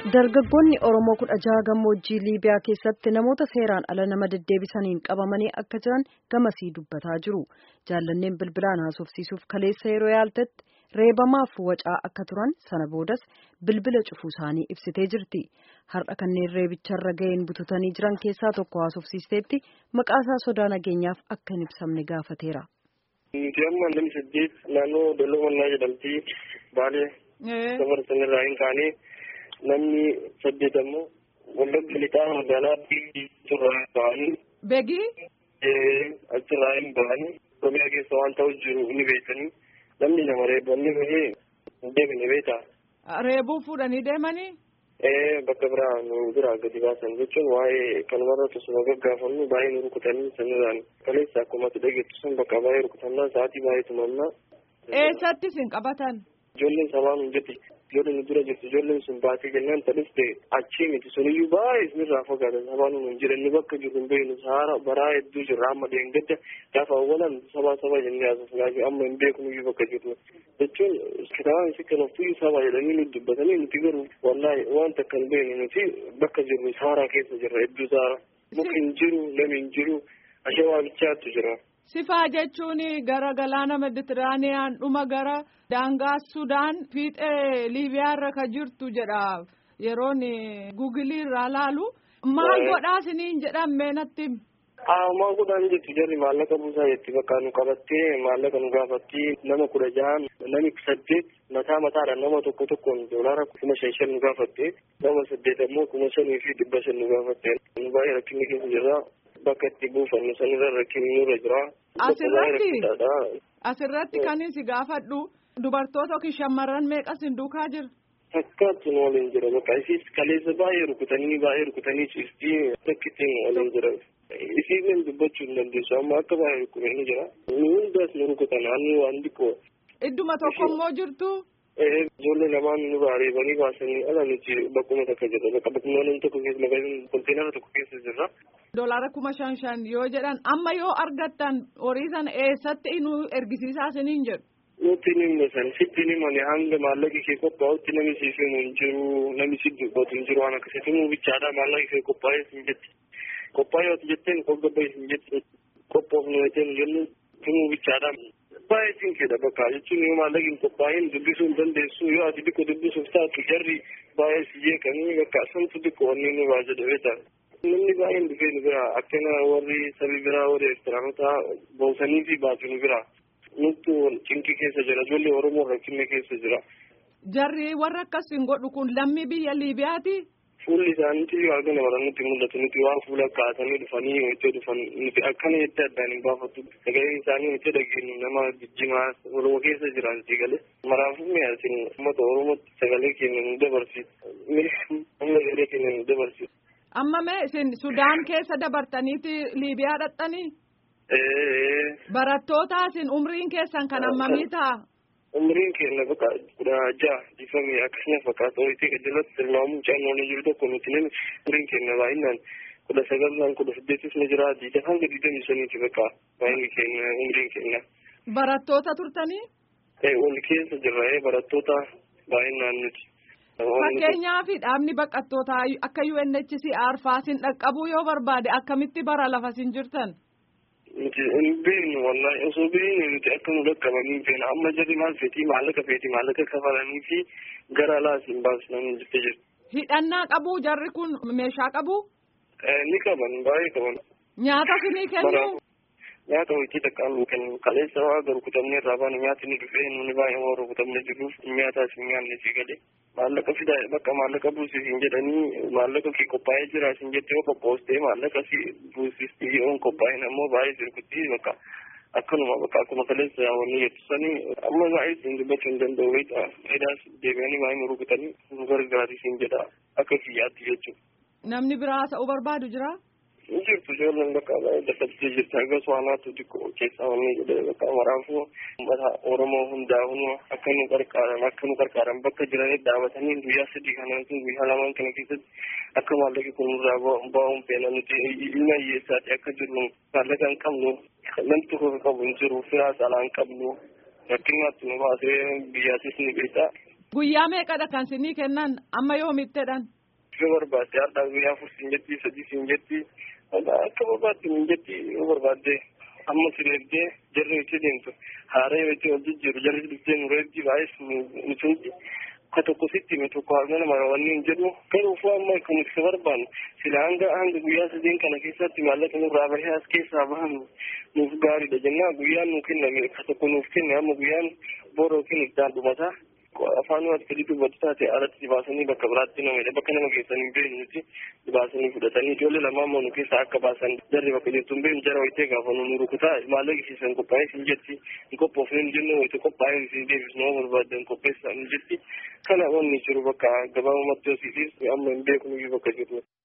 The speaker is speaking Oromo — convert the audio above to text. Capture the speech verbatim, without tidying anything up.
Dargaggoonni Oromoo kudha jaha gammoojjii Liibiyaa keessatti namoota seeraan ala nama deddeebisaniin qabamanii akka jiran gamasii dubbataa jiru. Jaallanneen bilbilaan haasofsiisuuf kaleessa yeroo yaaltetti reebamaaf wacaa akka turan sana boodas bilbila cufuu isaanii ibsitee jirti. Har'a kanneen reebicharra ga'een bututanii jiran keessaa tokko haasofsiisteetti maqaasaa sodaa nageenyaaf akka hin ibsamne gaafateera. Nuti amma namni saddeet naannoo Dalloo Mannaa jedhamti Baalee dabarsan irraa hin kaane namni saddeet ammoo Wallagga Lixaa magaalaa Beegii ba'anii. Beegii? Achirraa hin ba'anii Oromiyaa keessa waan ta'u jiru ni beekanii namni nama reebamni bahee hin deebine beektaa. Reebuu fuudhanii deemanii? Bakka biraa nu biraa gadi baasan jechuun waa'ee kanumarra tosuma gaggaafannu baay'ee nu rukutanii sanirraan kaleessa akkuma ati dhageettu sun bakka baay'ee rukutannaa sa'aatii baay'ee tumannaa. Eessattis hin qabatan? Ijoolleen samaan hojjeti ijoolleen nu dura jirtu ijoolleen sun baatee jennaan ta'e achii miti suniyyuu baay'ee isinirraa fagaatan samaan nu jiran ni bakka jiru hin beeknu saara baraa hedduu jirra amma deengedda gaafa awwalan sabaa sabaa jennee haasofnaa fi amma hin beeknuyyuu bakka jirru jechuun kitaabaan isi kanaftuyyuu sabaa jedhanii nu dubbatanii nuti garuu wallaahi wanta akka hin beeknu nuti bakka jirru saaraa keessa jirra hedduu saara muki hin jiru namni hin jiru ashawaa bichaattu jira. Sifaa jechuun gara galaana Meditiraaniyaan dhuma gara daangaa Sudaan fiixee Liibiyaa irra ka jirtu jedha yeroon guugilii irraa laalu maal godhaa isiniin jedhamee natti. Maal godhaan jettu jarri maallaqa buusaa jetti bakka nu qabattee maallaqa nu gaafattee nama kudha jahan nami saddeet mataa mataadhaan nama tokko tokkoon doolaara kuma shan shan nu gaafattee nama saddeet ammoo kuma shanii fi dhibba shan nu gaafattee nu baay'ee rakkinni keessa jirra. Bakka itti buufannu sanirra rakkinni nurra jira. Asirratti asirratti kan si gaafadhu dubartoota yookiin shamarran meeqas hin duukaa jira? Fakkaatti nu waliin jira bakka isiis kaleessa baay'ee rukutanii baay'ee rukutanii ciistii takkitti nu waliin jira. Isiileen dubbachuu hin dandeessu amma akka baay'ee rukutanii jira. Nu hundaas nu rukutan naannoo waan xiqqoo. Idduma tokko immoo jirtu? Ijoollee lamaan nu reebanii baasanii ala nuti bakkuma takka jirra bakka bakkuma namni tokko keessa magaalaa konteenara tokko keessa jirra. Doolaara kuma shan shan yoo jedhan amma yoo argattan horii sana eessatti nu ergisiisaa isiniin jedhu. Nuti ni musan sitti ni mani hanga maallaqi kee qophaa'utti namni siif himu hin jiru namni si dubbatu hin jiru waan akkasitti himuu bichaadha maallaqi kee qophaa'ee sin jetti. Qophaa'ee yoo jetteen qoqqabee sin jetti qophoofnu jettee jennu himuu bichaadha. Baay'ee sin kedha bakka jechuun yoo maallaqi hin qophaa'in dubbisuu hin dandeessu yoo ati xiqqoo dubbisuuf taatu jarri baay'ee si jeeqanii bakka santu xiqqoo wanni nu baa jedhe beektaa. Namni baay'een dhufee nu bira akkana warri sabii biraa warri Eertiraanota boosanii fi baatu nu bira nutti cinqii keessa jira ijoollee Oromoo rakkinne keessa jira. Jarri warra akkas hin godhu kun lammii biyya Liibiyaati? Fuulli isaaniitti yoo argina bara nutti mul'atu nuti waan fuula kaasanii dhufanii hojii dhufan nuti akkana jettee addaan hin baafattu sagaleen isaanii hojii dhageenyu nama jijjimaa Oromoo keessa jiran sigalee maraafuu mi'aasin uummata Oromootti sagalee keenya nu dabarsiisu humna galee keenya nu dabarsiisu. Amma mee isin Sudaan keessa dabartaniiti Liibiyaa dhaqxanii? Barattoota isin umriin keessan kan hammamii ta'a? Umriin keenya bakka kudha jaha difamee akkasuma fakkaata ho'itii jalatti tilmaamuu caanoon jiru tokko nuti namni umriin keenya baay'inaan kudha sagalaan kudha saddeetis ni jira diida hanga digdamii shaniiti bakka baay'inni keenya umriin keenya. Barattoota turtanii? Wal keessa jirra barattoota baay'inaan nuti. Fakkeenyaaf dhaabni baqattootaa akka U N H C R faasin dhaqqabuu yoo barbaade akkamitti bara lafa sin jirtan? Nuti hin beeknu wallahi osoo beeknu nuti akka nu dhaqqabanii feena amma jarri maal feetii maallaqa feetii maallaqa kafalanii fi gara alaas hin baasnanii jirte jirti. Hidhannaa qabuu jarri kun meeshaa qabuu? Ni qaban baay'ee qaban. Nyaata sinii kennu? Nyaata hojii takkaan nu kennu kaleessa waa garu kutamnee irraa baanu nyaati ni dhufee nuni baay'ee warra kutamnee jirruuf nyaataas hin nyaanne si galee. Maallaqa fidaa bakka maallaqa buusiif hin jedhanii maallaqa kee qophaa'ee jira sin jettee yoo qophoostee maallaqa si buusistii yoo hin qophaa'in ammoo baay'ee sirkutti bakka akkanuma bakka akkuma kaleessa wanni jettu sanii amma baay'ee sin dubbachuu hin danda'u beektaa edaas deebi'anii baay'ee nu rukutanii nu gargaari sin jedha akka kiyyaatti jechuudha. Namni biraa ta'uu barbaadu jira? Hin jirtu ijoolleen bakka baay'ee dadhabdee jirti hagas waanaatu xiqqoo keessaa wanni jedhee bakka waraafuu uummata Oromoo hundaa hunuma akka nu gargaaran akka nu gargaaran bakka jiranitti dhaabatanii guyyaa sadii kana guyyaa lamaan kana keessatti akka maallaqi kun nurraa ba'uun feena nuti ilma hiyyeessaati akka jirru maallaqa hin qabnu namni tokko qabu hin jiru firaa saalaa hin qabnu rakkinnaatti nu baasee biyyaatis ni beektaa. Guyyaa meeqadha kan sinii kennan amma yoomittedhan? yoo barbaadde har'aa guyyaa afur siin jetti sadii siin jetti akka barbaadde siin jetti yoo barbaadde amma sireeddee jarri itti deemtu haaree yoo itti wal jijjiiru jarri dhuftee nu reebdi baay'ee nuti ka tokko sitti hime tokko harma nama wanni hin jedhu garuu foo amma akkuma isa barbaannu sila hanga hanga guyyaa sadeen kana keessatti maallaqa nurraa bahee as keessaa bahan nuuf gaariidha jennaa guyyaan nu kenname ka tokko nuuf kenne amma guyyaan booroo kennu iddaan dhumataa afaan waan fedhii dubbatu taate alatti dibaasanii bakka biraatti nama bakka nama geessanii hin beeknu nuti dibaasanii fudhatanii ijoollee lamaan moo nu keessaa akka baasan jarri bakka jirtu hin beeknu jara wayitee gaafa nu rukutaa maallaqa isiisan qophaa'ee sin jetti hin qophoofne hin jennu wayite qophaa'ee isin deebisnu nama barbaaddan qopheessaa hin jetti kana wanni jiru bakka gabaabumatti hoosiitiif amma hin beeknu bakka jiru.